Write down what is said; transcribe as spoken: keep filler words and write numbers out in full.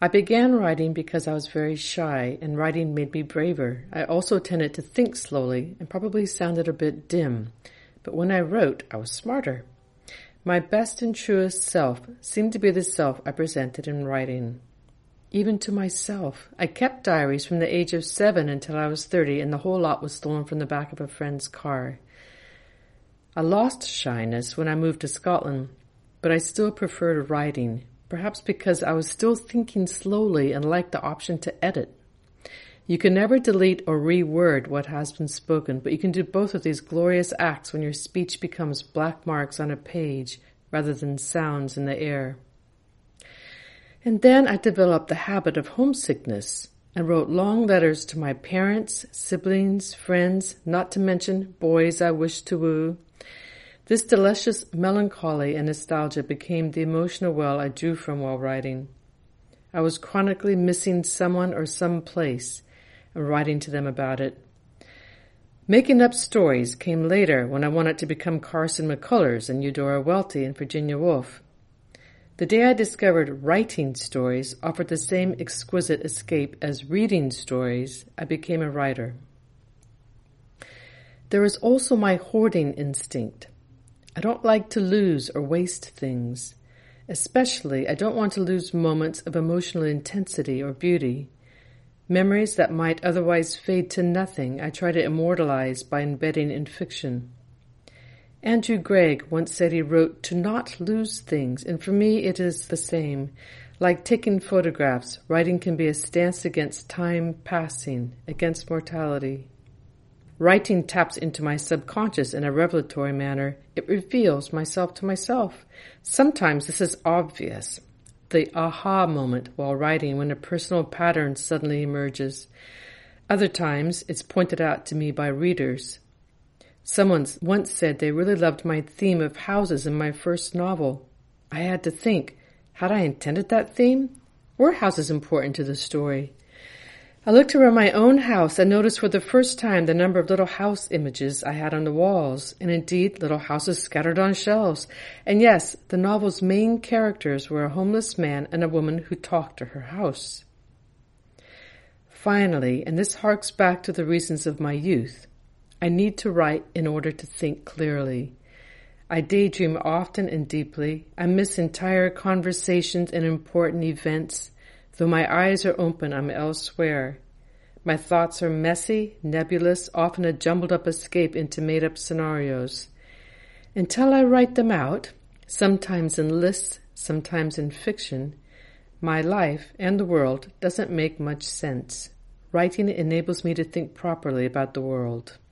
I began writing because I was very shy, and writing made me braver. I also tended to think slowly and probably sounded a bit dim. But when I wrote, I was smarter. My best and truest self seemed to be the self I presented in writing. Even to myself. I kept diaries from the age of seven until I was thirty, and the whole lot was stolen from the back of a friend's car. I lost shyness when I moved to Scotland, but I still preferred writing, perhaps because I was still thinking slowly and liked the option to edit. You can never delete or reword what has been spoken, but you can do both of these glorious acts when your speech becomes black marks on a page rather than sounds in the air. And then I developed the habit of homesickness and wrote long letters to my parents, siblings, friends, not to mention boys I wished to woo. This delicious melancholy and nostalgia became the emotional well I drew from while writing. I was chronically missing someone or some place and writing to them about it. Making up stories came later when I wanted to become Carson McCullers and Eudora Welty and Virginia Woolf. The day I discovered writing stories offered the same exquisite escape as reading stories, I became a writer. There is also my hoarding instinct. I don't like to lose or waste things. Especially, I don't want to lose moments of emotional intensity or beauty. Memories that might otherwise fade to nothing, I try to immortalize by embedding in fiction. Andrew Gregg once said he wrote to not lose things, and for me it is the same. Like taking photographs, writing can be a stance against time passing, against mortality. Writing taps into my subconscious in a revelatory manner. It reveals myself to myself. Sometimes this is obvious. The aha moment while writing when a personal pattern suddenly emerges. Other times it's pointed out to me by readers. Someone once said they really loved my theme of houses in my first novel. I had to think, had I intended that theme? Were houses important to the story? I looked around my own house and noticed for the first time the number of little house images I had on the walls, and indeed little houses scattered on shelves. And yes, the novel's main characters were a homeless man and a woman who talked to her house. Finally, and this harks back to the reasons of my youth, I need to write in order to think clearly. I daydream often and deeply. I miss entire conversations and important events. Though my eyes are open, I'm elsewhere. My thoughts are messy, nebulous, often a jumbled-up escape into made-up scenarios. Until I write them out, sometimes in lists, sometimes in fiction, my life and the world doesn't make much sense. Writing enables me to think properly about the world.